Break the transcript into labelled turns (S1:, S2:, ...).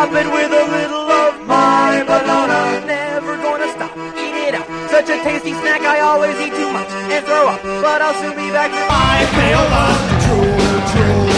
S1: top it with a little of my banana. Never gonna stop, eat it up. Such a tasty snack, I always eat too much and throw up. But I'll soon be back for my pail of drool, drool.